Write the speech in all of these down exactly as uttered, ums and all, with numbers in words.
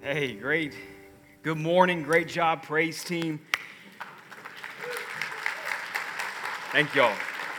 Hey, great. Good morning. Great job, praise team. Thank y'all.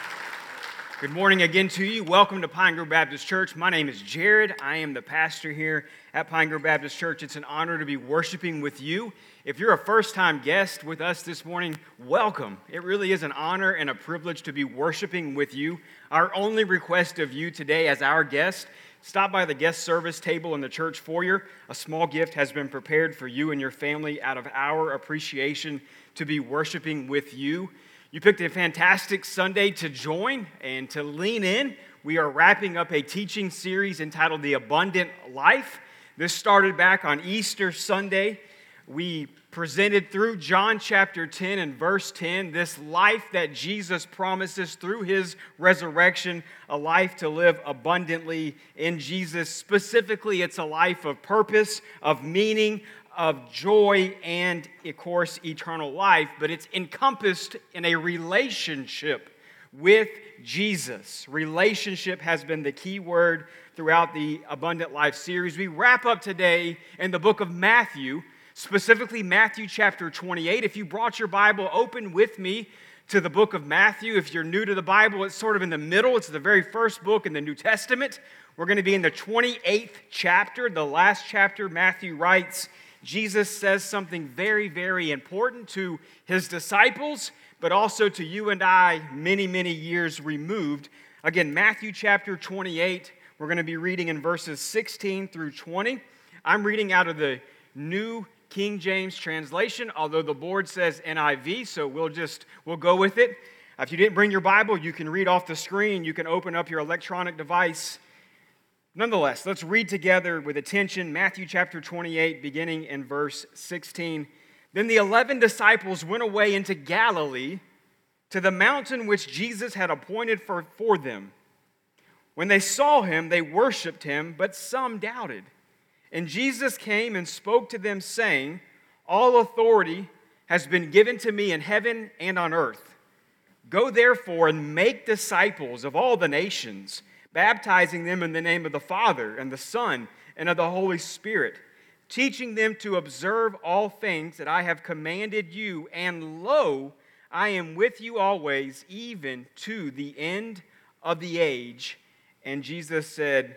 Good morning again to you. Welcome to Pine Grove Baptist Church. My name is Jared. I am the pastor here at Pine Grove Baptist Church. It's an honor to be worshiping with you. If you're a first-time guest with us this morning, welcome. It really is an honor and a privilege to be worshiping with you. Our only request of you today as our guest, stop by the guest service table in the church foyer. A small gift has been prepared for you and your family out of our appreciation to be worshiping with you. You picked a fantastic Sunday to join and to lean in. We are wrapping up a teaching series entitled The Abundant Life. This started back on Easter Sunday. We presented through John chapter ten and verse ten, this life that Jesus promises through his resurrection, a life to live abundantly in Jesus. Specifically, it's a life of purpose, of meaning, of joy, and, of course, eternal life, but it's encompassed in a relationship with Jesus. Relationship has been the key word throughout the Abundant Life series. We wrap up today in the book of Matthew, specifically Matthew chapter twenty-eight. If you brought your Bible, open with me to the book of Matthew. If you're new to the Bible, it's sort of in the middle. It's the very first book in the New Testament. We're going to be in the twenty-eighth chapter, the last chapter. Matthew writes, Jesus says something very, very important to his disciples, but also to you and I many, many years removed. Again, Matthew chapter twenty-eight, we're going to be reading in verses sixteen through twenty. I'm reading out of the New King James translation, although the board says N I V, so we'll just, we'll go with it. If you didn't bring your Bible, you can read off the screen. You can open up your electronic device. Nonetheless, let's read together with attention Matthew chapter twenty-eight, beginning in verse sixteen. Then the eleven disciples went away into Galilee to the mountain which Jesus had appointed for, for them. When they saw him, they worshipped him, but some doubted. And Jesus came and spoke to them, saying, all authority has been given to me in heaven and on earth. Go therefore and make disciples of all the nations, baptizing them in the name of the Father and the Son and of the Holy Spirit, teaching them to observe all things that I have commanded you. And lo, I am with you always, even to the end of the age. And Jesus said,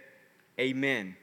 Amen.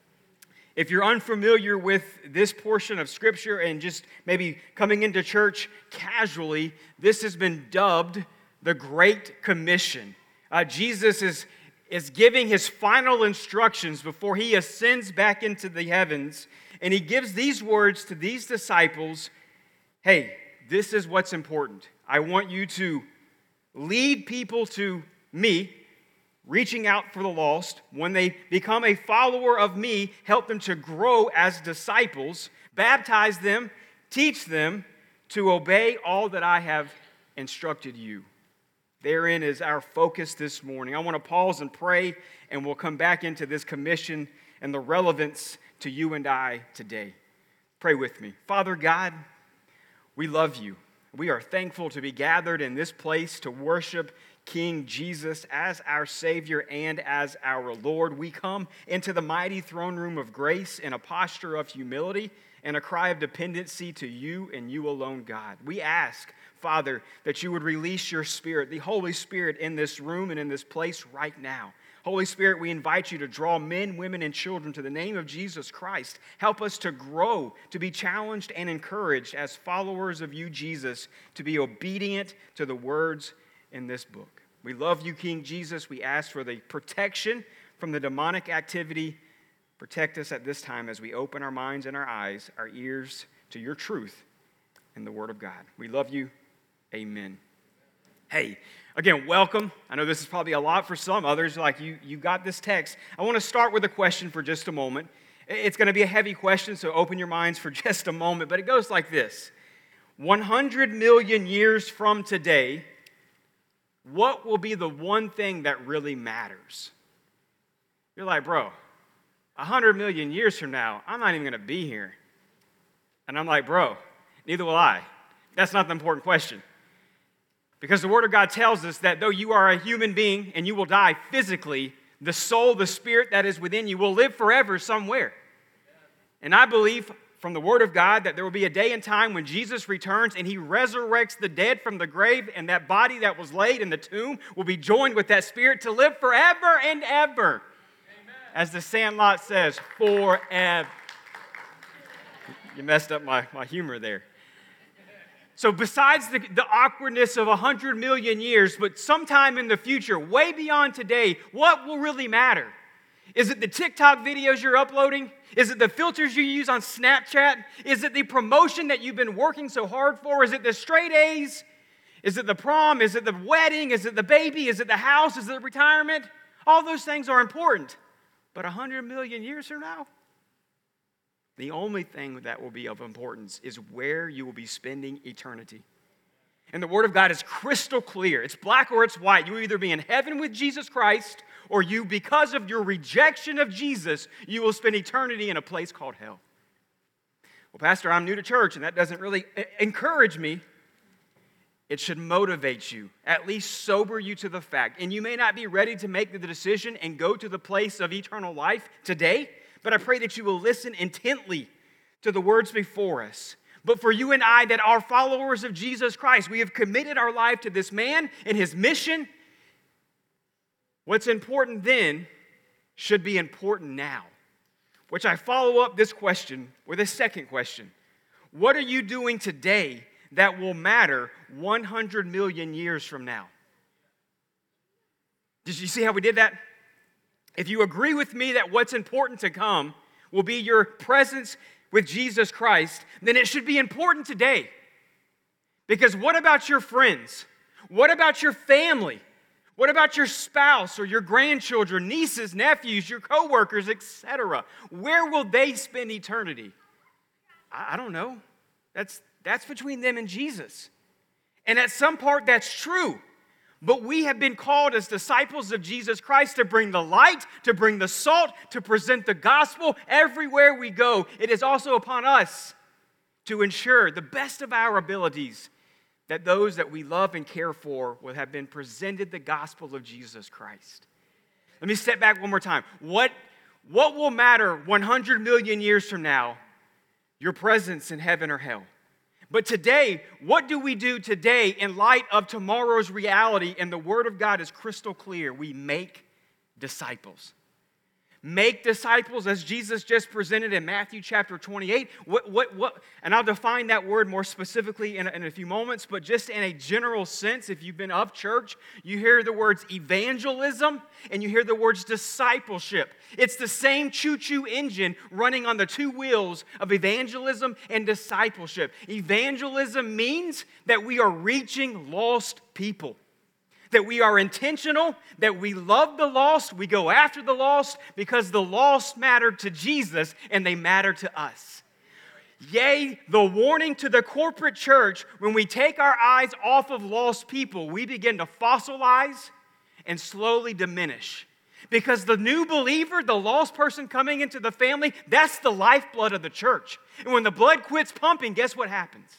If you're unfamiliar with this portion of Scripture and just maybe coming into church casually, this has been dubbed the Great Commission. Uh, Jesus is, is giving his final instructions before he ascends back into the heavens, and he gives these words to these disciples. Hey, this is what's important. I want you to lead people to me, reaching out for the lost. When they become a follower of me, help them to grow as disciples, baptize them, teach them to obey all that I have instructed you. Therein is our focus this morning. I want to pause and pray, and we'll come back into this commission and the relevance to you and I today. Pray with me. Father God, we love you. We are thankful to be gathered in this place to worship King Jesus as our Savior and as our Lord. We come into the mighty throne room of grace in a posture of humility and a cry of dependency to you and you alone, God. We ask, Father, that you would release your Spirit, the Holy Spirit, in this room and in this place right now. Holy Spirit, we invite you to draw men, women, and children to the name of Jesus Christ. Help us to grow, to be challenged and encouraged as followers of you, Jesus, to be obedient to the words in this book. We love you, King Jesus. We ask for the protection from the demonic activity. Protect us at this time as we open our minds and our eyes, our ears to your truth and the Word of God. We love you. Amen. Hey, again, welcome. I know this is probably a lot for some others, like you, you got this text. I want to start with a question for just a moment. It's going to be a heavy question, so open your minds for just a moment, but it goes like this. one hundred million years from today, what will be the one thing that really matters? You're like, bro, one hundred million years from now, I'm not even going to be here. And I'm like, bro, neither will I. That's not the important question. Because the Word of God tells us that though you are a human being and you will die physically, the soul, the spirit that is within you will live forever somewhere. And I believe from the Word of God that there will be a day and time when Jesus returns and he resurrects the dead from the grave, and that body that was laid in the tomb will be joined with that spirit to live forever and ever. Amen. As the Sandlot says, forever. You messed up my, my humor there. So besides the, the awkwardness of one hundred million years, but sometime in the future, way beyond today, what will really matter? Is it the TikTok videos you're uploading? Is it the filters you use on Snapchat? Is it the promotion that you've been working so hard for? Is it the straight A's? Is it the prom? Is it the wedding? Is it the baby? Is it the house? Is it the retirement? All those things are important. But one hundred million years from now, the only thing that will be of importance is where you will be spending eternity. And the Word of God is crystal clear. It's black or it's white. You will either be in heaven with Jesus Christ, or you, because of your rejection of Jesus, you will spend eternity in a place called hell. Well, Pastor, I'm new to church, and that doesn't really encourage me. It should motivate you, at least sober you to the fact. And you may not be ready to make the decision and go to the place of eternal life today, but I pray that you will listen intently to the words before us. But for you and I that are followers of Jesus Christ, we have committed our life to this man and his mission. What's important then should be important now, which I follow up this question with a second question. What are you doing today that will matter one hundred million years from now? Did you see how we did that? If you agree with me that what's important to come will be your presence with Jesus Christ, then it should be important today. Because what about your friends? What about your family? What about your spouse or your grandchildren, nieces, nephews, your coworkers, et cetera? Where will they spend eternity? I don't know. That's, that's between them and Jesus. And at some part, that's true. But we have been called as disciples of Jesus Christ to bring the light, to bring the salt, to present the gospel everywhere we go. It is also upon us to ensure the best of our abilities that those that we love and care for will have been presented the gospel of Jesus Christ. Let me step back one more time. What, what will matter one hundred million years from now? Your presence in heaven or hell. But today, what do we do today in light of tomorrow's reality? And the Word of God is crystal clear. We make disciples. Make disciples, as Jesus just presented in Matthew chapter twenty-eight. What, what, what, and I'll define that word more specifically in a, in a few moments, but just in a general sense, if you've been of church, you hear the words evangelism and you hear the words discipleship. It's the same choo-choo engine running on the two wheels of evangelism and discipleship. Evangelism means that we are reaching lost people. That we are intentional, that we love the lost, we go after the lost because the lost matter to Jesus and they matter to us. Yea, the warning to the corporate church, when we take our eyes off of lost people, we begin to fossilize and slowly diminish. Because the new believer, the lost person coming into the family, that's the lifeblood of the church. And when the blood quits pumping, guess what happens?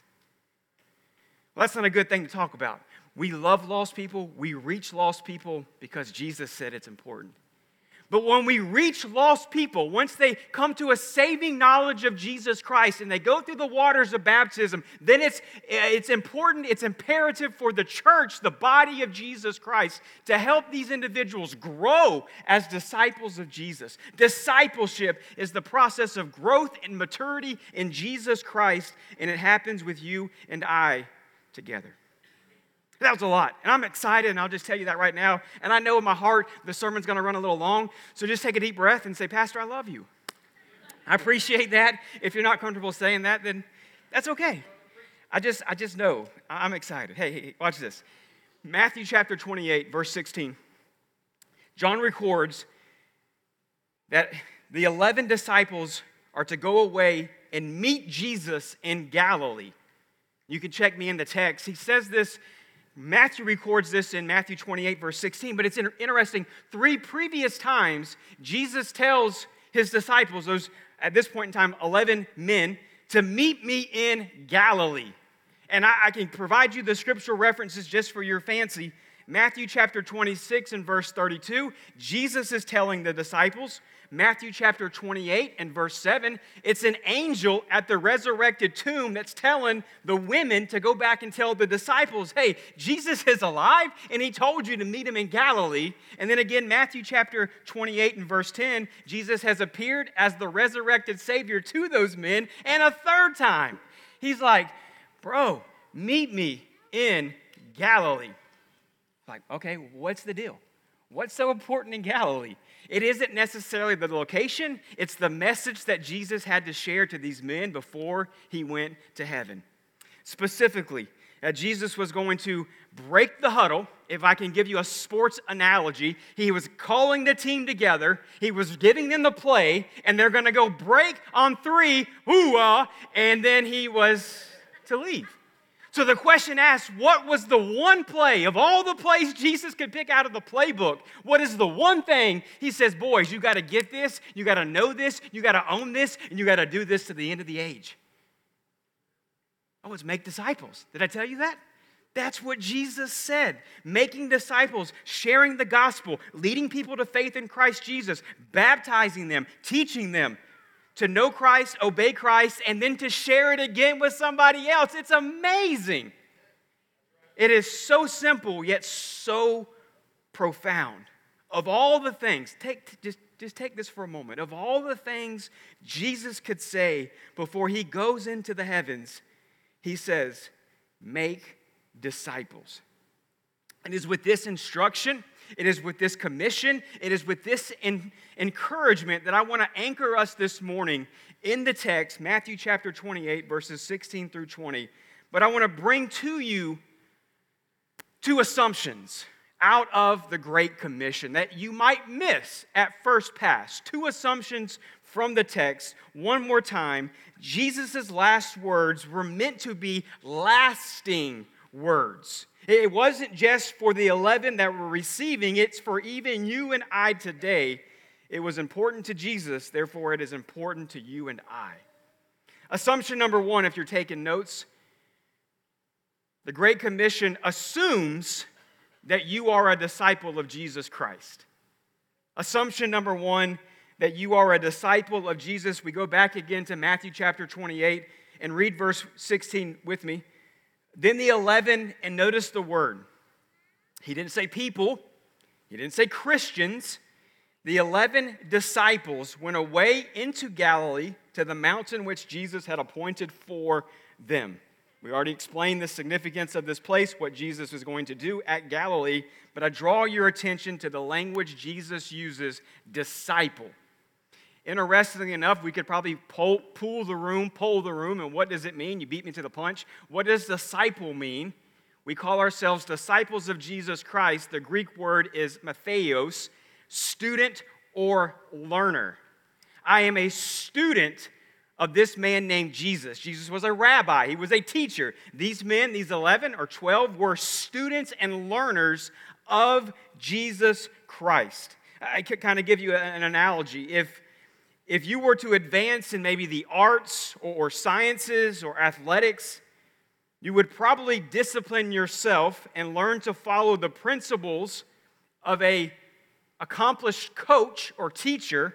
Well, that's not a good thing to talk about. We love lost people. We reach lost people because Jesus said it's important. But when we reach lost people, once they come to a saving knowledge of Jesus Christ and they go through the waters of baptism, then it's, it's important, it's imperative for the church, the body of Jesus Christ, to help these individuals grow as disciples of Jesus. Discipleship is the process of growth and maturity in Jesus Christ, and it happens with you and I together. That was a lot, and I'm excited, and I'll just tell you that right now. And I know in my heart the sermon's going to run a little long, so just take a deep breath and say, Pastor, I love you. I appreciate that. If you're not comfortable saying that, then that's okay. I just, I just know. I'm excited. Hey, hey, watch this. Matthew chapter twenty-eight, verse sixteen. John records that the eleven disciples are to go away and meet Jesus in Galilee. You can check me in the text. He says this. Matthew records this in Matthew twenty-eight, verse sixteen, but it's interesting. Three previous times, Jesus tells his disciples, those at this point in time, eleven men, to meet me in Galilee. And I, I can provide you the scriptural references just for your fancy. Matthew chapter twenty-six and verse thirty-two, Jesus is telling the disciples, Matthew chapter twenty-eight and verse seven, it's an angel at the resurrected tomb that's telling the women to go back and tell the disciples, hey, Jesus is alive, and he told you to meet him in Galilee. And then again, Matthew chapter twenty-eight and verse ten, Jesus has appeared as the resurrected Savior to those men, and a third time. He's like, bro, meet me in Galilee. Like, okay, what's the deal? What's so important in Galilee? It isn't necessarily the location, it's the message that Jesus had to share to these men before he went to heaven. Specifically, that Jesus was going to break the huddle. If I can give you a sports analogy, he was calling the team together, he was giving them the play, and they're going to go break on three, hoo-ah, and then he was to leave. So the question asks, what was the one play of all the plays Jesus could pick out of the playbook? What is the one thing? He says, boys, you got to get this, you got to know this, you got to own this, and you got to do this to the end of the age. Oh, it's make disciples. Did I tell you that? That's what Jesus said. Making disciples, sharing the gospel, leading people to faith in Christ Jesus, baptizing them, teaching them to know Christ, obey Christ, and then to share it again with somebody else. It's amazing. It is so simple, yet so profound. Of all the things, take, just, just take this for a moment. Of all the things Jesus could say before he goes into the heavens, he says, make disciples. It is with this instruction, it is with this commission, it is with this in, encouragement that I want to anchor us this morning in the text, Matthew chapter twenty-eight, verses sixteen through twenty. But I want to bring to you two assumptions out of the Great Commission that you might miss at first pass. Two assumptions from the text. One more time, Jesus' last words were meant to be lasting words. It wasn't just for the eleven that were receiving, it's for even you and I today. It was important to Jesus, therefore it is important to you and I. Assumption number one, if you're taking notes, the Great Commission assumes that you are a disciple of Jesus Christ. Assumption number one, that you are a disciple of Jesus. We go back again to Matthew chapter twenty-eight and read verse sixteen with me. Then the eleven, and notice the word. He didn't say people. He didn't say Christians. The eleven disciples went away into Galilee to the mountain which Jesus had appointed for them. We already explained the significance of this place, what Jesus was going to do at Galilee, but I draw your attention to the language Jesus uses, disciple. Interestingly enough, we could probably pull, pull the room, pull the room, and what does it mean? You beat me to the punch. What does disciple mean? We call ourselves disciples of Jesus Christ. The Greek word is matheos, student or learner. I am a student of this man named Jesus. Jesus was a rabbi. He was a teacher. These men, these eleven or twelve, were students and learners of Jesus Christ. I could kind of give you an analogy. If If you were to advance in maybe the arts or sciences or athletics, you would probably discipline yourself and learn to follow the principles of an accomplished coach or teacher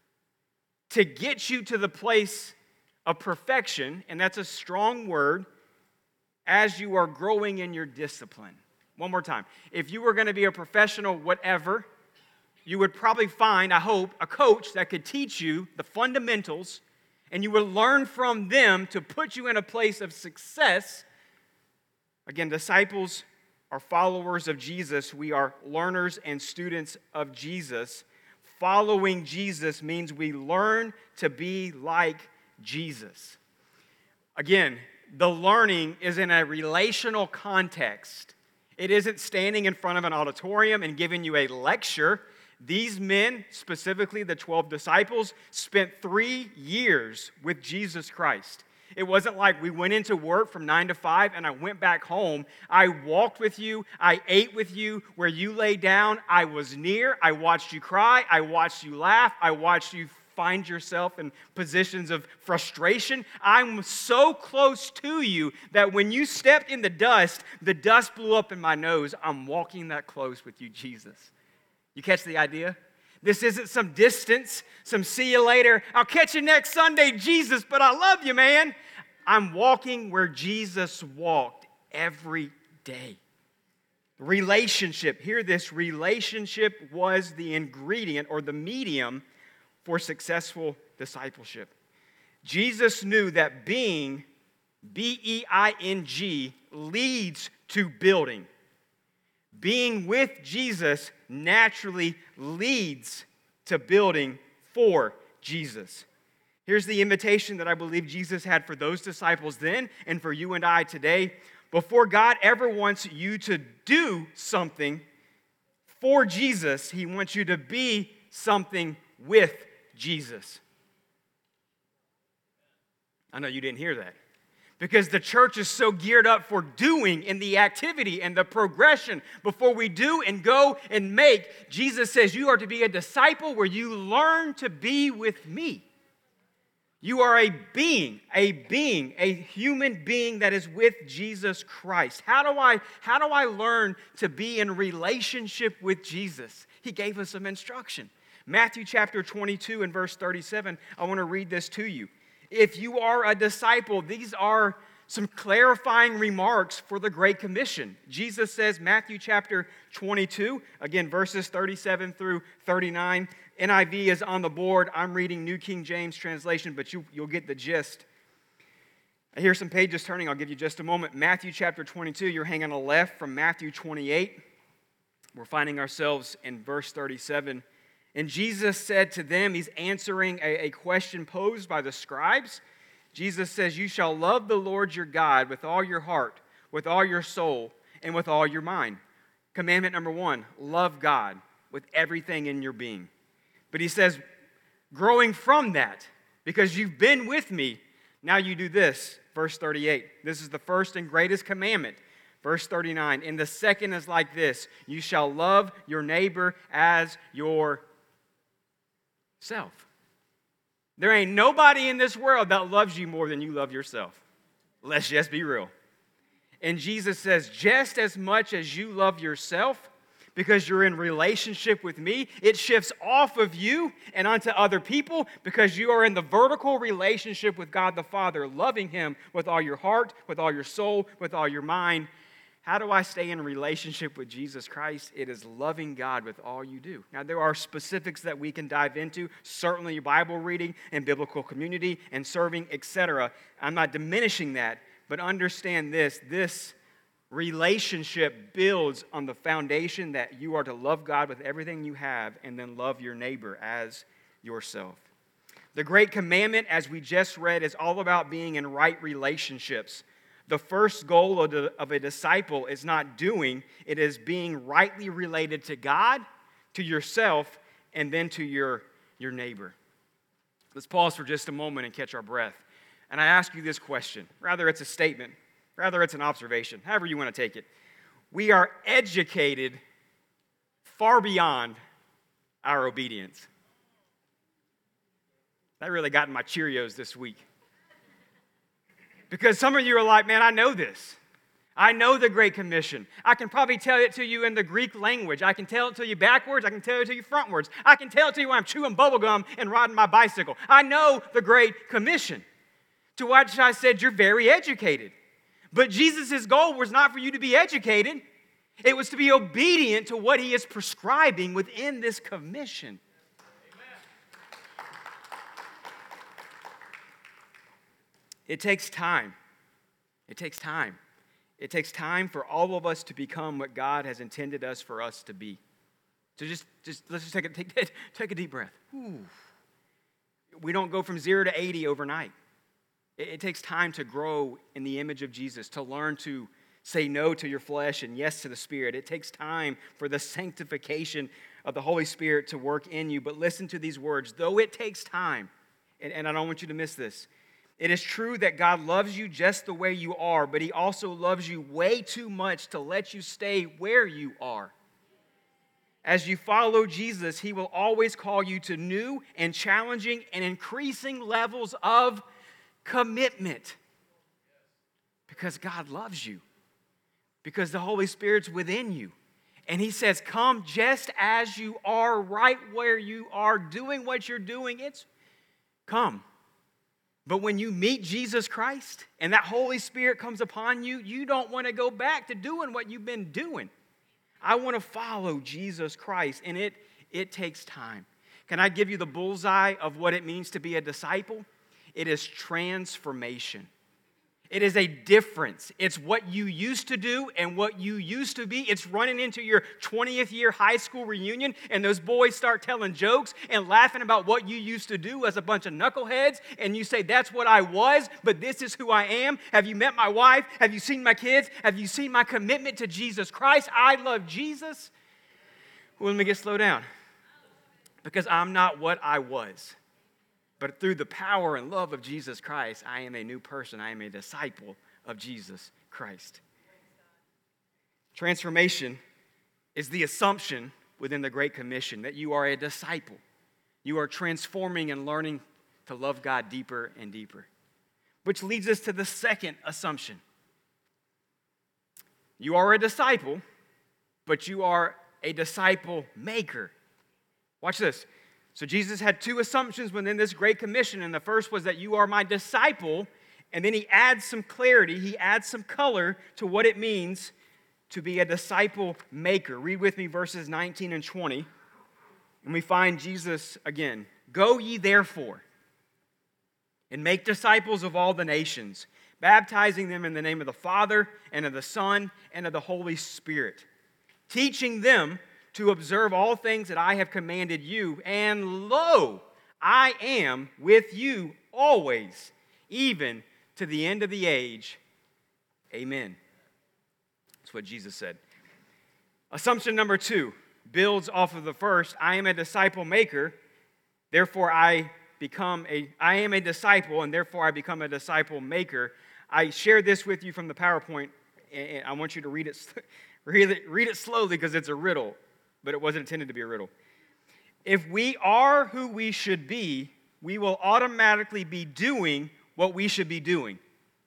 to get you to the place of perfection, and that's a strong word, as you are growing in your discipline. One more time. If you were going to be a professional whatever, you would probably find, I hope, a coach that could teach you the fundamentals, and you would learn from them to put you in a place of success. Again, disciples are followers of Jesus. We are learners and students of Jesus. Following Jesus means we learn to be like Jesus. Again, the learning is in a relational context. It isn't standing in front of an auditorium and giving you a lecture. These men, specifically the twelve disciples, spent three years with Jesus Christ. It wasn't like we went into work from nine to five and I went back home. I walked with you. I ate with you. Where you lay down, I was near. I watched you cry. I watched you laugh. I watched you find yourself in positions of frustration. I'm so close to you that when you stepped in the dust, the dust blew up in my nose. I'm walking that close with you, Jesus. You catch the idea? This isn't some distance, some see you later, I'll catch you next Sunday, Jesus, but I love you, man. I'm walking where Jesus walked every day. Relationship, hear this, relationship was the ingredient or the medium for successful discipleship. Jesus knew that being, B E I N G, leads to building. Being with Jesus naturally leads to building for Jesus. Here's the invitation that I believe Jesus had for those disciples then and for you and I today. Before God ever wants you to do something for Jesus, He wants you to be something with Jesus. I know you didn't hear that. Because the church is so geared up for doing in the activity and the progression. Before we do and go and make, Jesus says you are to be a disciple where you learn to be with me. You are a being, a being, a human being that is with Jesus Christ. How do I, how do I learn to be in relationship with Jesus? He gave us some instruction. Matthew chapter twenty-two and verse thirty-seven, I want to read this to you. If you are a disciple, these are some clarifying remarks for the Great Commission. Jesus says, Matthew chapter twenty-two, again, verses thirty-seven through thirty-nine. N I V is on the board. I'm reading New King James translation, but you, you'll get the gist. I hear some pages turning. I'll give you just a moment. Matthew chapter twenty-two, you're hanging on the left from Matthew twenty-eight. We're finding ourselves in verse thirty-seven. And Jesus said to them, he's answering a, a question posed by the scribes. Jesus says, you shall love the Lord your God with all your heart, with all your soul, and with all your mind. Commandment number one, love God with everything in your being. But he says, growing from that, because you've been with me, now you do this. Verse thirty-eight, this is the first and greatest commandment. Verse thirty-nine, and the second is like this, you shall love your neighbor as yourself. There ain't nobody in this world that loves you more than you love yourself. Let's just be real. And Jesus says, just as much as you love yourself, because you're in relationship with me, it shifts off of you and onto other people because you are in the vertical relationship with God the Father, loving Him with all your heart, with all your soul, with all your mind. How do I stay in relationship with Jesus Christ? It is loving God with all you do. Now, there are specifics that we can dive into, certainly Bible reading and biblical community and serving, et cetera. I'm not diminishing that, but understand this, this relationship builds on the foundation that you are to love God with everything you have and then love your neighbor as yourself. The Great Commandment, as we just read, is all about being in right relationships. The first goal of, the, of a disciple is not doing, it is being rightly related to God, to yourself, and then to your, your neighbor. Let's pause for just a moment and catch our breath. And I ask you this question. Rather, it's a statement. Rather, it's an observation. However you want to take it. We are educated far beyond our obedience. That really got in my Cheerios this week. Because some of you are like, man, I know this. I know the Great Commission. I can probably tell it to you in the Greek language. I can tell it to you backwards. I can tell it to you frontwards. I can tell it to you when I'm chewing bubblegum and riding my bicycle. I know the Great Commission. To which I said, you're very educated. But Jesus' goal was not for you to be educated. It was to be obedient to what He is prescribing within this commission. It takes time. It takes time. It takes time for all of us to become what God has intended us for us to be. So just, just let's just take a, take, take a deep breath. Ooh. We don't go from zero to eighty overnight. It, it takes time to grow in the image of Jesus, to learn to say no to your flesh and yes to the Spirit. It takes time for the sanctification of the Holy Spirit to work in you. But listen to these words. Though it takes time, and, and I don't want you to miss this, it is true that God loves you just the way you are, but He also loves you way too much to let you stay where you are. As you follow Jesus, He will always call you to new and challenging and increasing levels of commitment. Because God loves you. Because the Holy Spirit's within you. And he says, come just as you are, right where you are, doing what you're doing. It's come. But when you meet Jesus Christ and that Holy Spirit comes upon you, you don't want to go back to doing what you've been doing. I want to follow Jesus Christ, and it, it takes time. Can I give you the bullseye of what it means to be a disciple? It is transformation. It is a difference. It's what you used to do and what you used to be. It's running into your twentieth year high school reunion and those boys start telling jokes and laughing about what you used to do as a bunch of knuckleheads, and you say, that's what I was, but this is who I am. Have you met my wife? Have you seen my kids? Have you seen my commitment to Jesus Christ? I love Jesus. Well, let me get slow down. Because I'm not what I was. But through the power and love of Jesus Christ, I am a new person. I am a disciple of Jesus Christ. Transformation is the assumption within the Great Commission that you are a disciple. You are transforming and learning to love God deeper and deeper. Which leads us to the second assumption. You are a disciple, but you are a disciple maker. Watch this. So Jesus had two assumptions within this Great Commission, and the first was that you are my disciple, and then he adds some clarity, he adds some color to what it means to be a disciple maker. Read with me verses nineteen and twenty, and we find Jesus again. Go ye therefore, and make disciples of all the nations, baptizing them in the name of the Father, and of the Son, and of the Holy Spirit, teaching them to observe all things that I have commanded you, and lo, I am with you always, even to the end of the age. Amen. That's what Jesus said. Assumption number two builds off of the first. I am a disciple maker, therefore I become a, I am a disciple, and therefore I become a disciple maker. I shared this with you from the PowerPoint, and I want you to read it, read it, read it slowly because it's a riddle. But it wasn't intended to be a riddle. If we are who we should be, we will automatically be doing what we should be doing.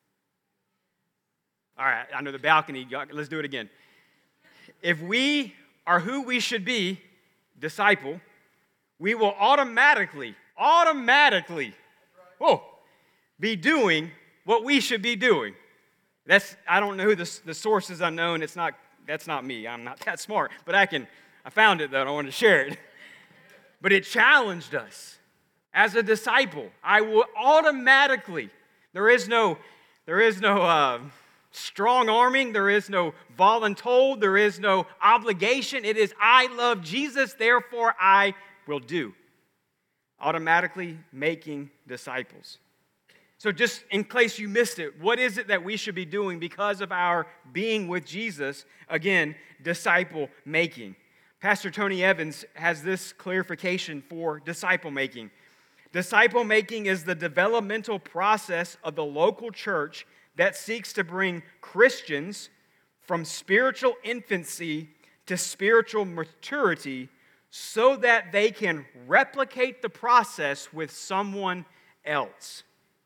All right, I know the balcony. Let's do it again. If we are who we should be, disciple, we will automatically, automatically, whoa, be doing what we should be doing. That's, I don't know who the, the source is unknown. It's not, that's not me. I'm not that smart. But I can, I found it though, and I wanted to share it. But it challenged us. As a disciple, I will automatically, there is no, there is no uh, strong arming, there is no voluntold, there is no obligation. It is, I love Jesus, therefore I will do. Automatically making disciples. So just in case you missed it, what is it that we should be doing because of our being with Jesus? Again, disciple making. Pastor Tony Evans has this clarification for disciple making. Disciple making is the developmental process of the local church that seeks to bring Christians from spiritual infancy to spiritual maturity so that they can replicate the process with someone else.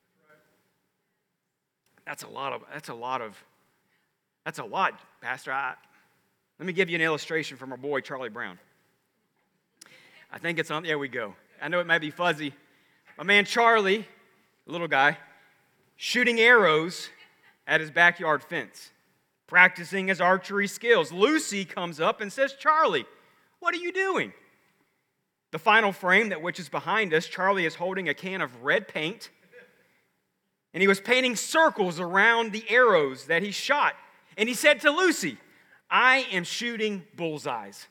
That's a lot of, that's a lot of, that's a lot, Pastor. I, let me give you an illustration from our boy, Charlie Brown. I think it's on, there we go. I know it might be fuzzy. My man Charlie, little guy, shooting arrows at his backyard fence, practicing his archery skills. Lucy comes up and says, Charlie, what are you doing? The final frame, that which is behind us, Charlie is holding a can of red paint, and he was painting circles around the arrows that he shot. And he said to Lucy, I am shooting bullseyes.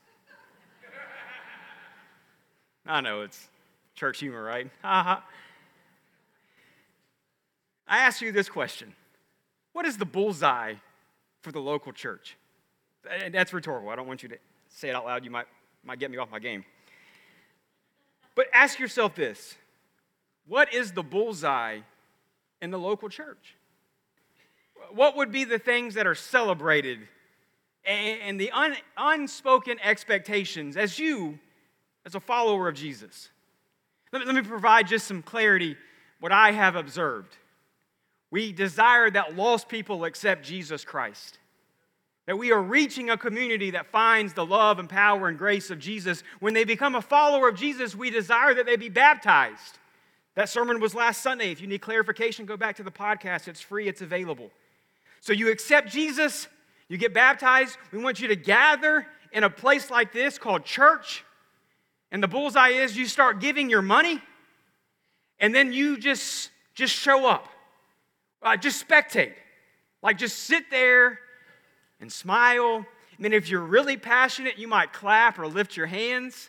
I know, it's church humor, right? I ask you this question. What is the bullseye for the local church? That's rhetorical. I don't want you to say it out loud. You might, might get me off my game. But ask yourself this. What is the bullseye in the local church? What would be the things that are celebrated and the un, unspoken expectations as you, as a follower of Jesus? Let me, let me provide just some clarity what I have observed. We desire that lost people accept Jesus Christ. That we are reaching a community that finds the love and power and grace of Jesus. When they become a follower of Jesus, we desire that they be baptized. That sermon was last Sunday. If you need clarification, go back to the podcast. It's free, it's available. So you accept Jesus, you get baptized. We want you to gather in a place like this called church. And the bullseye is you start giving your money, and then you just, just show up. Uh, just spectate. Like just sit there and smile. And then if you're really passionate, you might clap or lift your hands.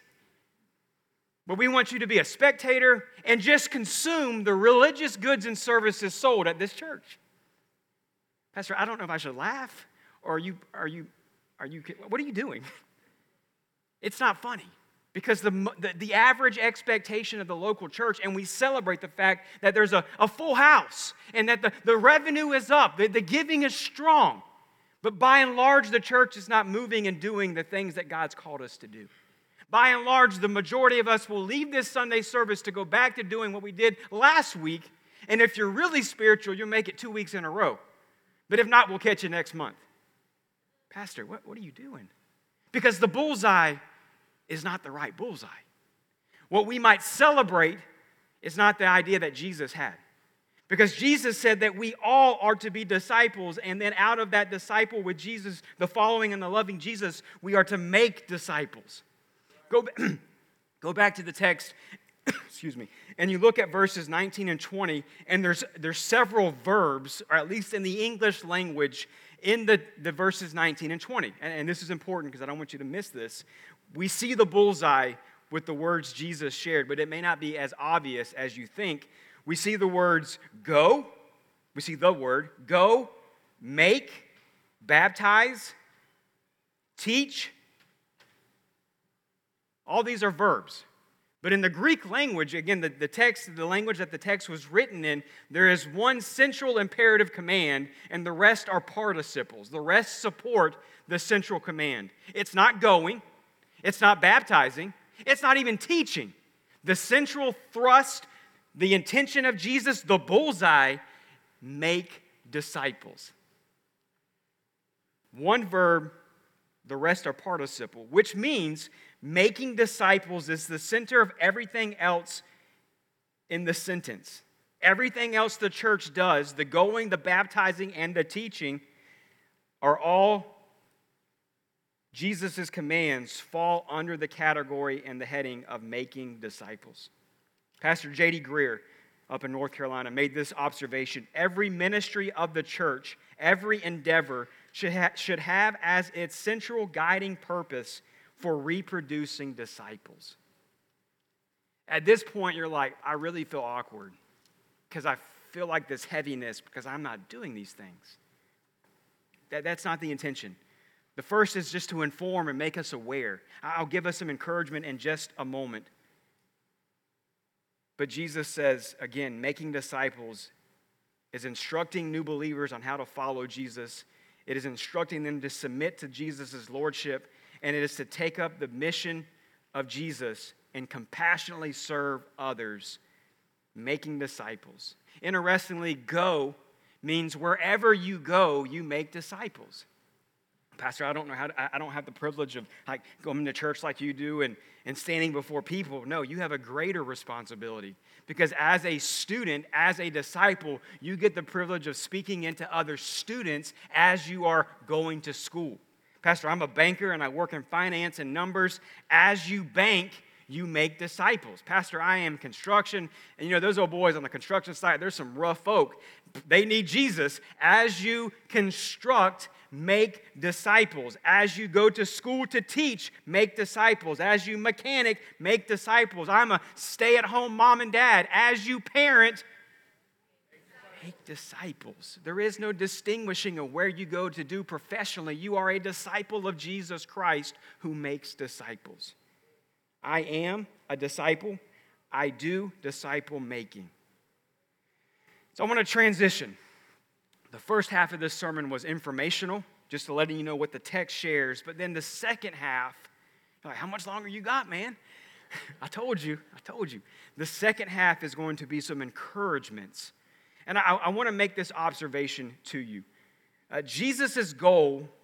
But we want you to be a spectator and just consume the religious goods and services sold at this church. Pastor, I don't know if I should laugh, or are you, are you, are you, what are you doing? It's not funny. Because the, the, the average expectation of the local church, and we celebrate the fact that there's a, a full house and that the, the revenue is up, the, the giving is strong. But by and large, the church is not moving and doing the things that God's called us to do. By and large, the majority of us will leave this Sunday service to go back to doing what we did last week. And if you're really spiritual, you'll make it two weeks in a row. But if not, we'll catch you next month. Pastor, what, what are you doing? Because the bullseye is not the right bullseye. What we might celebrate is not the idea that Jesus had. Because Jesus said that we all are to be disciples, and then out of that disciple with Jesus, the following and the loving Jesus, we are to make disciples. Go, go back to the text, excuse me, and you look at verses nineteen and twenty, and there's, there's several verbs, or at least in the English language, in the, the verses nineteen and twenty. And, and this is important because I don't want you to miss this. We see the bullseye with the words Jesus shared, but it may not be as obvious as you think. We see the words go, we see the word go, make, baptize, teach. All these are verbs. But in the Greek language, again, the, the text, the language that the text was written in, there is one central imperative command, and the rest are participles. The rest support the central command. It's not going. It's not baptizing. It's not even teaching. The central thrust, the intention of Jesus, the bullseye, make disciples. One verb, the rest are participle, which means making disciples is the center of everything else in the sentence. Everything else the church does, the going, the baptizing, and the teaching, are all Jesus' commands fall under the category and the heading of making disciples. Pastor J D Greer up in North Carolina made this observation. Every ministry of the church, every endeavor should, ha- should have as its central guiding purpose for reproducing disciples. At this point, you're like, I really feel awkward because I feel like this heaviness because I'm not doing these things. That, that's not the intention. The first is just to inform and make us aware. I'll give us some encouragement in just a moment. But Jesus says, again, making disciples is instructing new believers on how to follow Jesus. It is instructing them to submit to Jesus' lordship, and it is to take up the mission of Jesus and compassionately serve others, making disciples. Interestingly, go means wherever you go, you make disciples. Pastor, I don't know how to, I don't have the privilege of like going to church like you do and, and standing before people. No, you have a greater responsibility because as a student, as a disciple, you get the privilege of speaking into other students as you are going to school. Pastor, I'm a banker and I work in finance and numbers. As you bank, you make disciples. Pastor, I am construction, and you know, those old boys on the construction site, there's some rough folk. They need Jesus. As you construct, make disciples. As you go to school to teach, make disciples. As you mechanic, make disciples. I'm a stay-at-home mom and dad. As you parent, make disciples. There is no distinguishing of where you go to do professionally. You are a disciple of Jesus Christ who makes disciples. I am a disciple. I do disciple making. So I want to transition. The first half of this sermon was informational, just to letting you know what the text shares. But then the second half, you're like, how much longer you got, man? I told you, I told you. The second half is going to be some encouragements. And I, I want to make this observation to you. Uh, Jesus' goal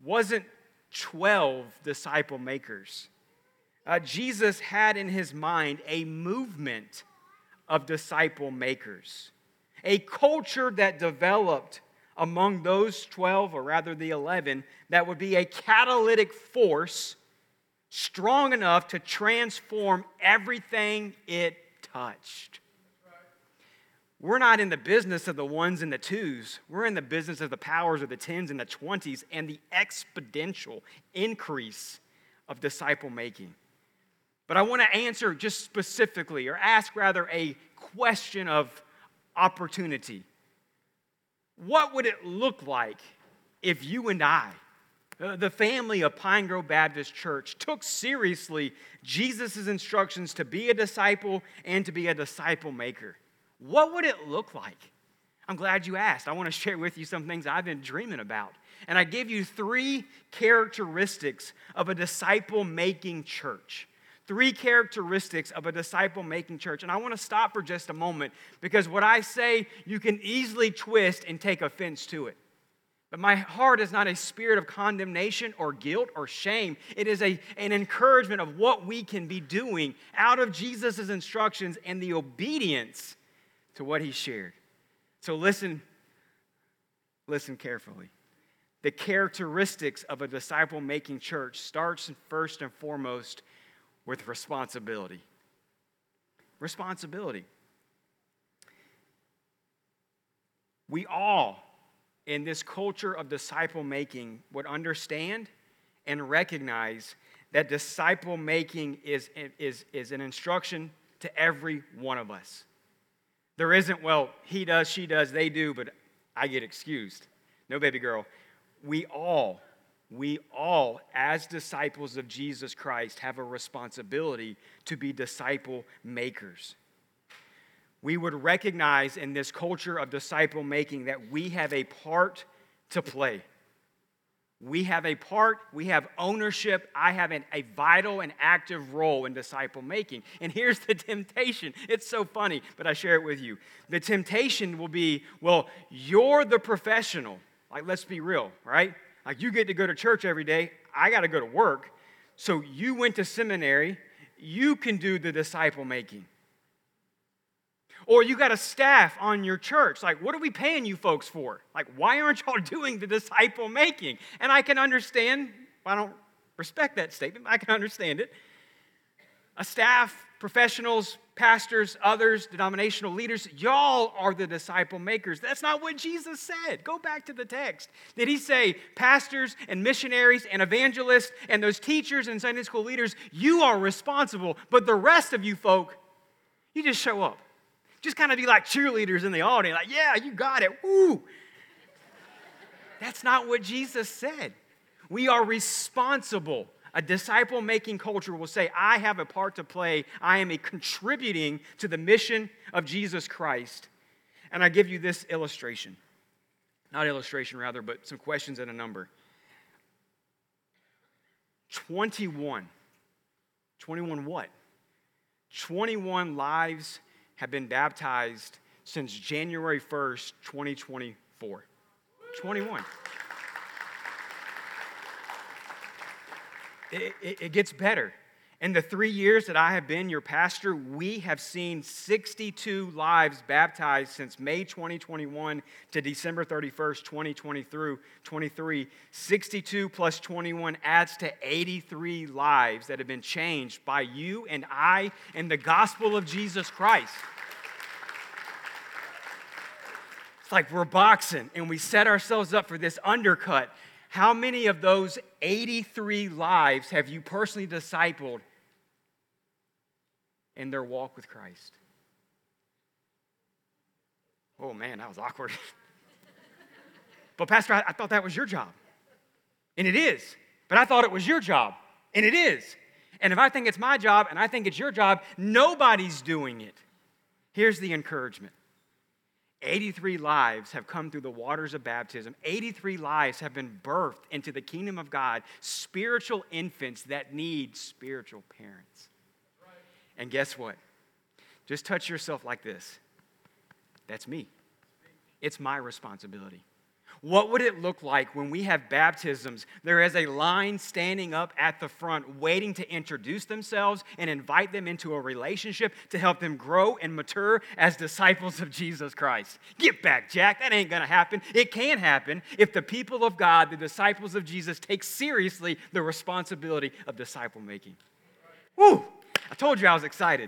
wasn't twelve disciple makers. Uh, Jesus had in his mind a movement of disciple makers, a culture that developed among those twelve, or rather the eleven, that would be a catalytic force strong enough to transform everything it touched. We're not in the business of the ones and the twos. We're in the business of the powers of the tens and the twenties and the exponential increase of disciple making. But I want to answer just specifically, or ask rather, a question of opportunity. What would it look like if you and I, the family of Pine Grove Baptist Church, took seriously Jesus' instructions to be a disciple and to be a disciple maker? What would it look like? I'm glad you asked. I want to share with you some things I've been dreaming about. And I give you three characteristics of a disciple-making church. Three characteristics of a disciple-making church. And I want to stop for just a moment, because what I say, you can easily twist and take offense to it. But my heart is not a spirit of condemnation or guilt or shame. It is a, an encouragement of what we can be doing out of Jesus' instructions and the obedience to what he shared. So listen, listen carefully. The characteristics of a disciple-making church starts first and foremost with responsibility. Responsibility. We all, in this culture of disciple-making, would understand and recognize that disciple-making is, is, is an instruction to every one of us. There isn't, well, he does, she does, they do, but I get excused. No, baby girl. We all, we all, as disciples of Jesus Christ, have a responsibility to be disciple makers. We would recognize in this culture of disciple making that we have a part to play. We have a part, we have ownership. I have an, a vital and active role in disciple making. And here's the temptation. It's so funny, but I share it with you. The temptation will be, well, you're the professional. Like, let's be real, right? Like, you get to go to church every day. I got to go to work. So you went to seminary. You can do the disciple making. Or you got a staff on your church. Like, what are we paying you folks for? Like, why aren't y'all doing the disciple making? And I can understand, I don't respect that statement, but I can understand it. A staff, professionals, pastors, others, denominational leaders, y'all are the disciple makers. That's not what Jesus said. Go back to the text. Did he say pastors and missionaries and evangelists and those teachers and Sunday school leaders, you are responsible, but the rest of you folk, you just show up. Just kind of be like cheerleaders in the audience, like, yeah, you got it, woo. That's not what Jesus said. We are responsible. A disciple-making culture will say, I have a part to play. I am a contributing to the mission of Jesus Christ. And I give you this illustration. Not illustration, rather, but some questions and a number. twenty-one. twenty-one what? twenty-one lives have been baptized since January first, twenty twenty-four. twenty-one. It, it, it gets better. In the three years that I have been your pastor, we have seen sixty-two lives baptized since May twenty twenty-one to December thirty-first, twenty twenty-three. sixty-two plus twenty-one adds to eighty-three lives that have been changed by you and I and the gospel of Jesus Christ. It's like we're boxing and we set ourselves up for this undercut. How many of those eighty-three lives have you personally discipled in their walk with Christ? Oh man, that was awkward. But Pastor, I, I thought that was your job. And it is. But I thought it was your job. And it is. And if I think it's my job and I think it's your job, nobody's doing it. Here's the encouragement. eighty-three lives have come through the waters of baptism. eighty-three lives have been birthed into the kingdom of God, spiritual infants that need spiritual parents. And guess what? Just touch yourself like this. That's me. It's my responsibility. What would it look like when we have baptisms? There is a line standing up at the front waiting to introduce themselves and invite them into a relationship to help them grow and mature as disciples of Jesus Christ. Get back, Jack. That ain't going to happen. It can happen if the people of God, the disciples of Jesus, take seriously the responsibility of disciple making. Woo! I told you I was excited.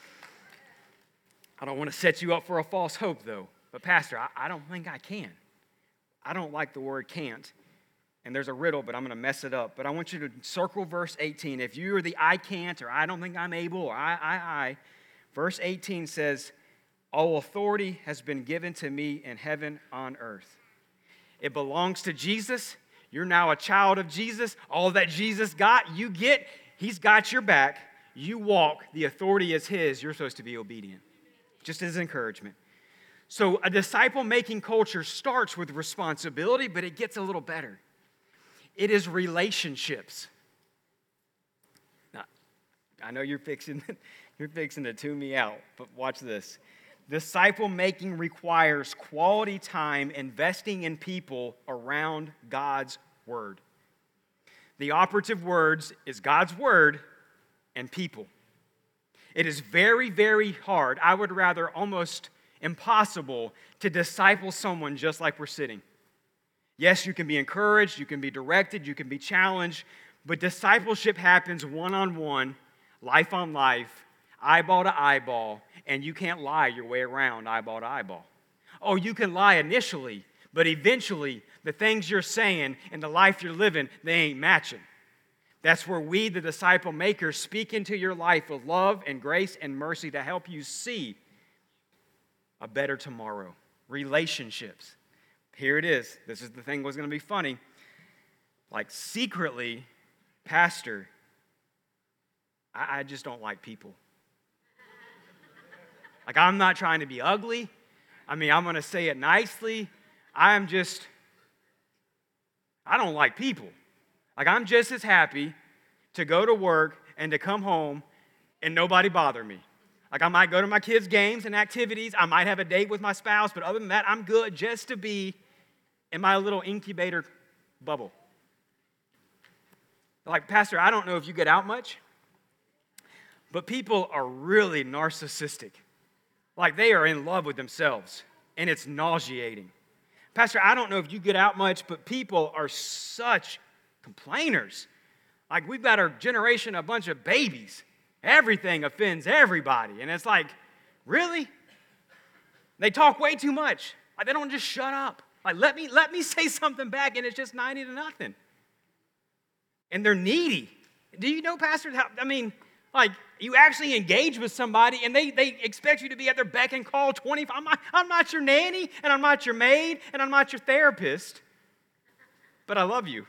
I don't want to set you up for a false hope, though. But, Pastor, I, I don't think I can. I don't like the word can't, and there's a riddle, but I'm going to mess it up. But I want you to circle verse eighteen. If you are the I can't, or I don't think I'm able, or I, I, I, verse eighteen says, all authority has been given to me in heaven, on earth. It belongs to Jesus. You're now a child of Jesus. All that Jesus got, you get. He's got your back. You walk. The authority is His. You're supposed to be obedient. Just as encouragement. So a disciple-making culture starts with responsibility, but it gets a little better. It is relationships. Now, I know you're fixing, you're fixing to tune me out, but watch this. Disciple-making requires quality time investing in people around God's Word. The operative words is God's Word and people. It is very, very hard. I would rather almost impossible to disciple someone just like we're sitting. Yes, you can be encouraged, you can be directed, you can be challenged, but discipleship happens one-on-one, life on life, eyeball to eyeball, and you can't lie your way around eyeball to eyeball. Oh, you can lie initially, but eventually the things you're saying and the life you're living, they ain't matching. That's where we, the disciple makers, speak into your life with love and grace and mercy to help you see a better tomorrow. Relationships. Here it is. This is the thing that was going to be funny. Like secretly, Pastor, I, I just don't like people. Like I'm not trying to be ugly. I mean, I'm going to say it nicely. I'm just, I don't like people. Like I'm just as happy to go to work and to come home and nobody bother me. Like I might go to my kids' games and activities. I might have a date with my spouse, but other than that, I'm good just to be in my little incubator bubble. Like, Pastor, I don't know if you get out much, but people are really narcissistic. Like they are in love with themselves, and it's nauseating. Pastor, I don't know if you get out much, but people are such complainers. Like we've got our generation a bunch of babies. Everything offends everybody. And it's like, really? They talk way too much. Like they don't just shut up. Like let me let me say something back and it's just ninety to nothing. And they're needy. Do you know, Pastor, how, I mean, like you actually engage with somebody and they, they expect you to be at their beck and call twenty-five. I'm not, I'm not your nanny and I'm not your maid and I'm not your therapist, but I love you.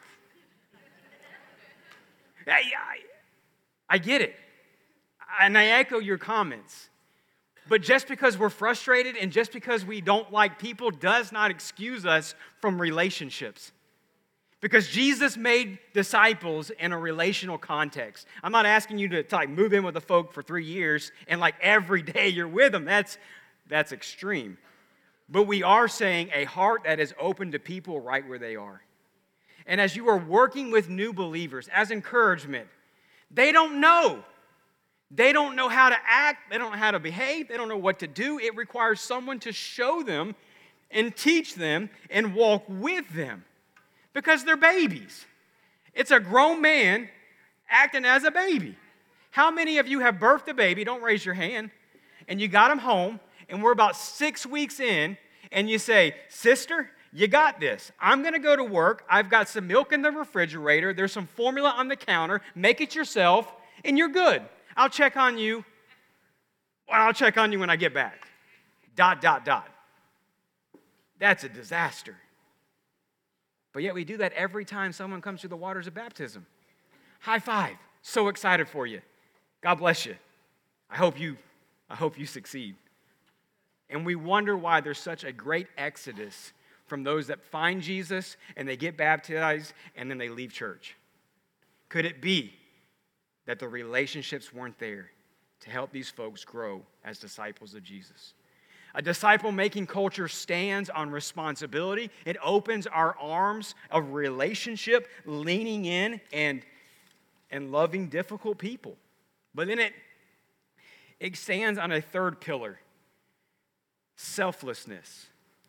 I, I, I get it. And I echo your comments. But just because we're frustrated and just because we don't like people does not excuse us from relationships. Because Jesus made disciples in a relational context. I'm not asking you to, to like move in with the folk for three years and like every day you're with them. That's, that's extreme. But we are saying a heart that is open to people right where they are. And as you are working with new believers, as encouragement, they don't know. They don't know how to act. They don't know how to behave. They don't know what to do. It requires someone to show them and teach them and walk with them because they're babies. It's a grown man acting as a baby. How many of you have birthed a baby? Don't raise your hand. And you got him home, and we're about six weeks in, and you say, sister, you got this. I'm going to go to work. I've got some milk in the refrigerator. There's some formula on the counter. Make it yourself, and you're good. I'll check on you. Well, I'll check on you when I get back. Dot, dot, dot. That's a disaster. But yet we do that every time someone comes through the waters of baptism. High five. So excited for you. God bless you. I hope you, I hope you succeed. And we wonder why there's such a great exodus from those that find Jesus and they get baptized and then they leave church. Could it be that the relationships weren't there to help these folks grow as disciples of Jesus? A disciple-making culture stands on responsibility. It opens our arms of relationship, leaning in and, and loving difficult people. But then it, it stands on a third pillar, selflessness.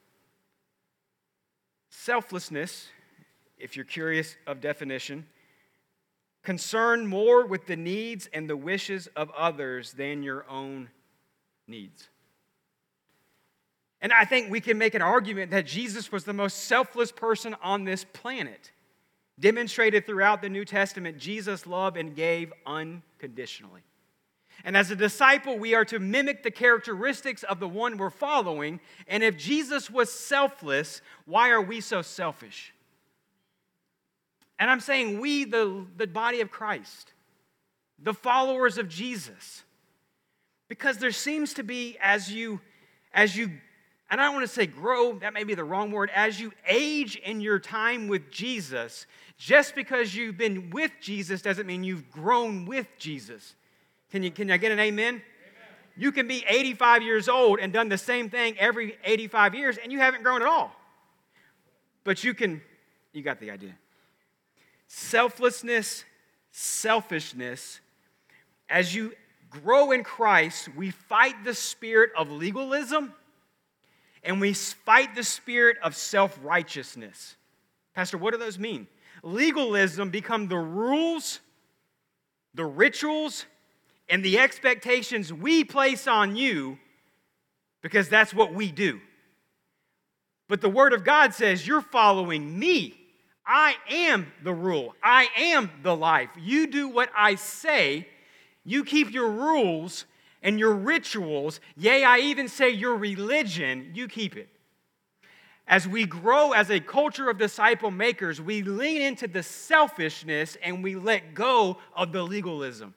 Selflessness, if you're curious of definition, concern more with the needs and the wishes of others than your own needs. And I think we can make an argument that Jesus was the most selfless person on this planet. Demonstrated throughout the New Testament, Jesus loved and gave unconditionally. And as a disciple, we are to mimic the characteristics of the one we're following. And if Jesus was selfless, why are we so selfish? And I'm saying we, the, the body of Christ, the followers of Jesus. Because there seems to be, as you, as you, and I don't want to say grow, that may be the wrong word, as you age in your time with Jesus, just because you've been with Jesus doesn't mean you've grown with Jesus. Can you, can I get an amen? Amen? You can be eighty-five years old and done the same thing every eighty-five years, and you haven't grown at all. But you can, you got the idea. Selflessness, selfishness. As you grow in Christ, we fight the spirit of legalism and we fight the spirit of self-righteousness. Pastor, what do those mean? Legalism become the rules, the rituals, and the expectations we place on you because that's what we do. But the Word of God says, you're following me. I am the rule. I am the life. You do what I say. You keep your rules and your rituals. Yea, I even say your religion, you keep it. As we grow as a culture of disciple makers, we lean into the selfishness and we let go of the legalism.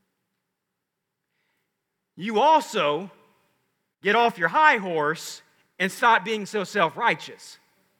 You also get off your high horse and stop being so self-righteous.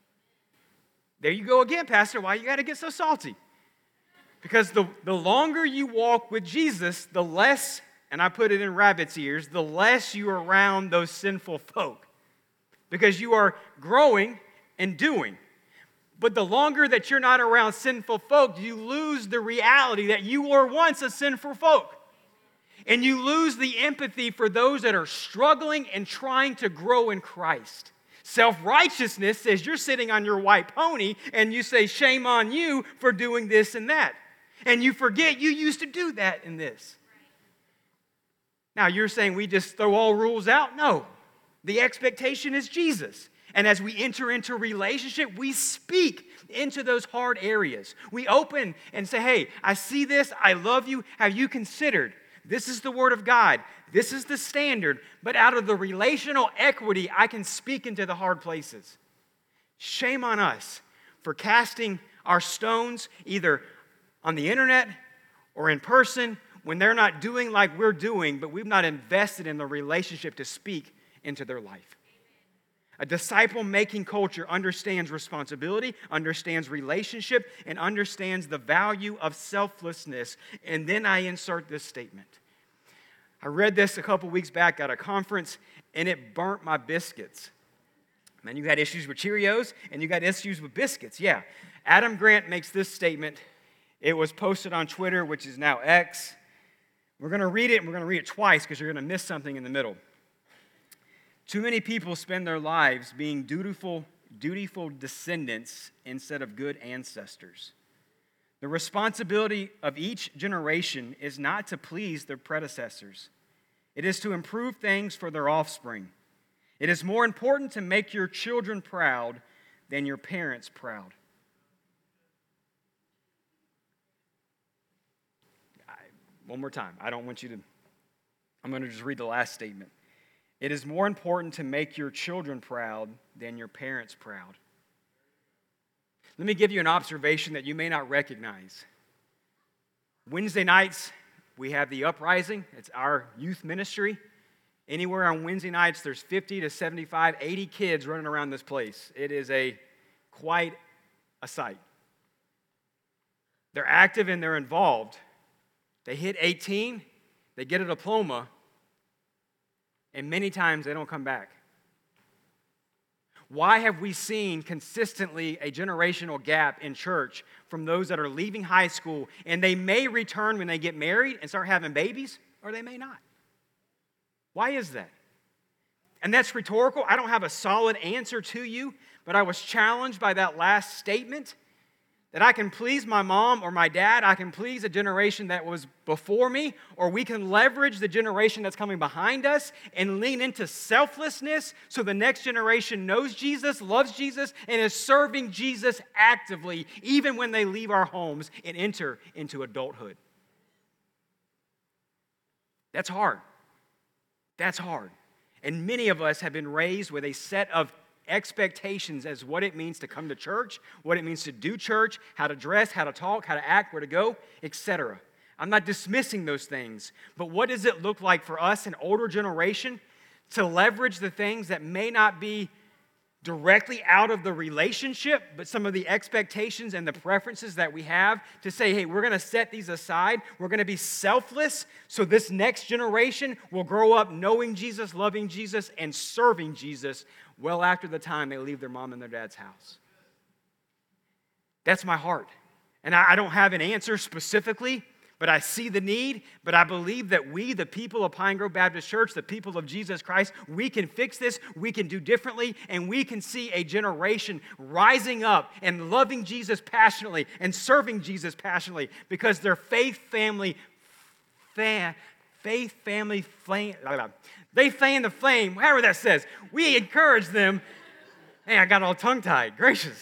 There you go again, Pastor. Why you got to get so salty? Because the, the longer you walk with Jesus, the less, and I put it in rabbit's ears, the less you're around those sinful folk. Because you are growing and doing. But the longer that you're not around sinful folk, you lose the reality that you were once a sinful folk. And you lose the empathy for those that are struggling and trying to grow in Christ. Self-righteousness says you're sitting on your white pony and you say, shame on you for doing this and that. And you forget you used to do that and this. Now you're saying we just throw all rules out? No. The expectation is Jesus. And as we enter into relationship, we speak into those hard areas. We open and say, hey, I see this. I love you. Have you considered? This is the Word of God. This is the standard. But out of the relational equity, I can speak into the hard places. Shame on us for casting our stones either on the internet or in person when they're not doing like we're doing, but we've not invested in the relationship to speak into their life. A disciple-making culture understands responsibility, understands relationship, and understands the value of selflessness. And then I insert this statement. I read this a couple weeks back at a conference, and it burnt my biscuits. Man, you had issues with Cheerios, and you got issues with biscuits. Yeah. Adam Grant makes this statement. It was posted on Twitter, which is now X. We're going to read it, and we're going to read it twice because you're going to miss something in the middle. Too many people spend their lives being dutiful, dutiful descendants instead of good ancestors. The responsibility of each generation is not to please their predecessors. It is to improve things for their offspring. It is more important to make your children proud than your parents proud. I, one more time. I don't want you to, I'm going to just read the last statement. It is more important to make your children proud than your parents proud. Let me give you an observation that you may not recognize. Wednesday nights, we have the Uprising. It's our youth ministry. Anywhere on Wednesday nights, there's fifty to seventy-five, eighty kids running around this place. It is a quite a sight. They're active and they're involved. They hit eighteen, they get a diploma, and many times they don't come back. Why have we seen consistently a generational gap in church from those that are leaving high school and they may return when they get married and start having babies, or they may not? Why is that? And that's rhetorical. I don't have a solid answer to you, but I was challenged by that last statement that I can please my mom or my dad, I can please a generation that was before me, or we can leverage the generation that's coming behind us and lean into selflessness so the next generation knows Jesus, loves Jesus, and is serving Jesus actively even when they leave our homes and enter into adulthood. That's hard. That's hard. And many of us have been raised with a set of expectations as what it means to come to church, what it means to do church, how to dress, how to talk, how to act, where to go, et cetera. I'm not dismissing those things, but what does it look like for us, an older generation, to leverage the things that may not be directly out of the relationship, but some of the expectations and the preferences that we have to say, hey, we're going to set these aside. We're going to be selfless so this next generation will grow up knowing Jesus, loving Jesus, and serving Jesus well after the time they leave their mom and their dad's house. That's my heart. And I don't have an answer specifically, but I see the need, but I believe that we, the people of Pine Grove Baptist Church, the people of Jesus Christ, we can fix this, we can do differently, and we can see a generation rising up and loving Jesus passionately and serving Jesus passionately because their faith family, fan, faith family flame, they fan the flame, however that says. We encourage them. Hey, I got all tongue-tied. Gracious.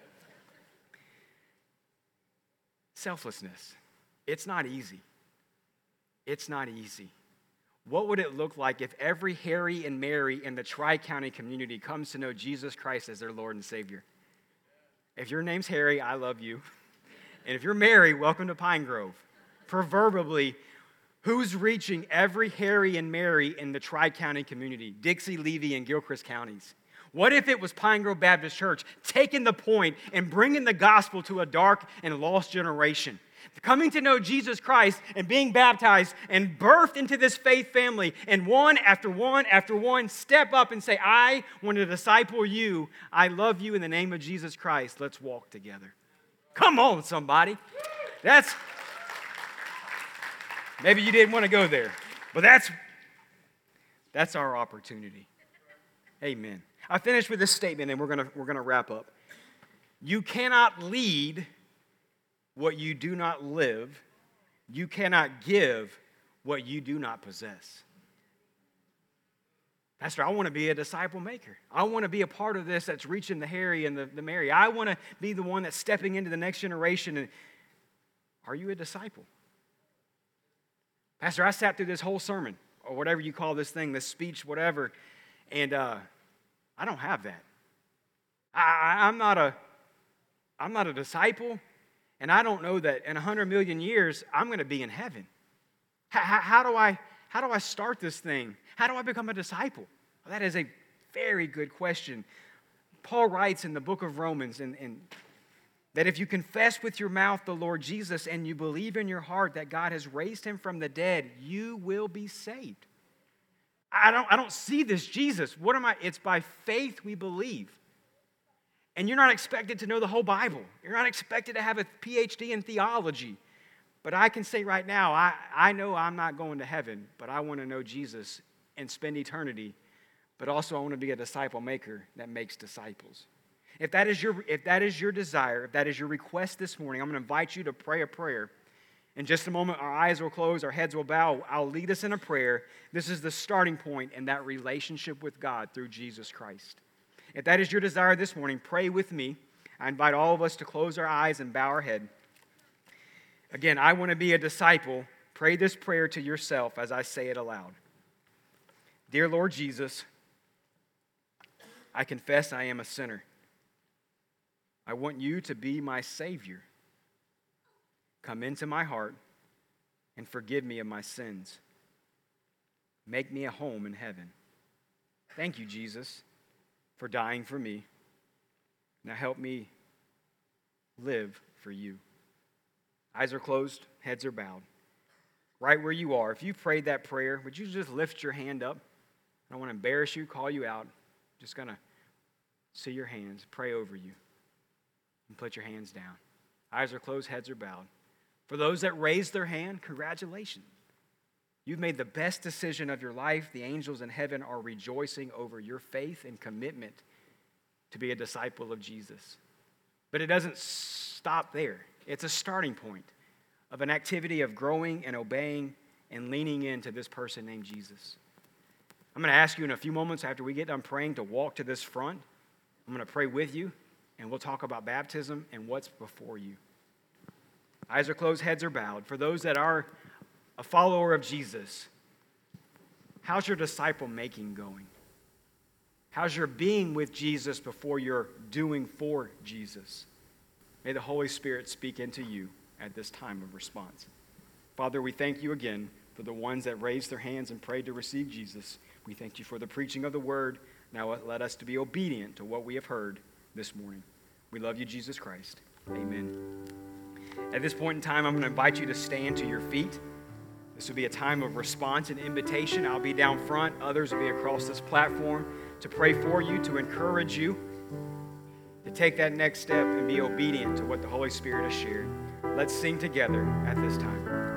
Selflessness. It's not easy. It's not easy. What would it look like if every Harry and Mary in the Tri-County community comes to know Jesus Christ as their Lord and Savior? If your name's Harry, I love you. And if you're Mary, welcome to Pine Grove. Proverbially, who's reaching every Harry and Mary in the Tri-County community, Dixie, Levy, and Gilchrist counties? What if it was Pine Grove Baptist Church taking the point and bringing the gospel to a dark and lost generation? Coming to know Jesus Christ and being baptized and birthed into this faith family, and one after one after one step up and say, I want to disciple you. I love you in the name of Jesus Christ. Let's walk together. Come on, somebody. That's, maybe you didn't want to go there, but that's, that's our opportunity. Amen. I finished with this statement, and we're going to we're going to wrap up. You cannot lead what you do not live. You cannot give what you do not possess. Pastor, I want to be a disciple maker. I want to be a part of this that's reaching the Harry and the, the Mary. I want to be the one that's stepping into the next generation. And are you a disciple? Pastor, I sat through this whole sermon, or whatever you call this thing, this speech, whatever, and uh, I don't have that. I, I, I'm not a, I'm not a disciple. And I don't know that in a hundred million years, I'm going to be in heaven. How, how, how, do I, how do I start this thing? How do I become a disciple? Well, that is a very good question. Paul writes in the book of Romans and, and that if you confess with your mouth the Lord Jesus and you believe in your heart that God has raised him from the dead, you will be saved. I don't, I don't see this Jesus. What am I? It's by faith we believe. And you're not expected to know the whole Bible. You're not expected to have a P H D in theology. But I can say right now, I, I know I'm not going to heaven, but I want to know Jesus and spend eternity. But also I want to be a disciple maker that makes disciples. If that is your, if that is your desire, if that is your request this morning, I'm going to invite you to pray a prayer. In just a moment, our eyes will close, our heads will bow. I'll lead us in a prayer. This is the starting point in that relationship with God through Jesus Christ. If that is your desire this morning, pray with me. I invite all of us to close our eyes and bow our head. Again, I want to be a disciple. Pray this prayer to yourself as I say it aloud. Dear Lord Jesus, I confess I am a sinner. I want you to be my Savior. Come into my heart and forgive me of my sins. Make me a home in heaven. Thank you, Jesus, for dying for me. Now help me live for you. Eyes are closed, heads are bowed. Right where you are, if you prayed that prayer, would you just lift your hand up? I don't want to embarrass you, call you out. Just going to see your hands, pray over you, and put your hands down. Eyes are closed, heads are bowed. For those that raised their hand, congratulations. You've made the best decision of your life. The angels in heaven are rejoicing over your faith and commitment to be a disciple of Jesus. But it doesn't stop there. It's a starting point of an activity of growing and obeying and leaning into this person named Jesus. I'm going to ask you in a few moments after we get done praying to walk to this front. I'm going to pray with you, and we'll talk about baptism and what's before you. Eyes are closed, heads are bowed. For those that are a follower of Jesus, how's your disciple making going? How's your being with Jesus before you're doing for Jesus? May the Holy Spirit speak into you at this time of response. Father, we thank you again for the ones that raised their hands and prayed to receive Jesus. We thank you for the preaching of the word. Now let us to be obedient to what we have heard this morning. We love you, Jesus Christ. Amen. At this point in time, I'm going to invite you to stand to your feet. This will be a time of response and invitation. I'll be down front. Others will be across this platform to pray for you, to encourage you, to take that next step and be obedient to what the Holy Spirit has shared. Let's sing together at this time.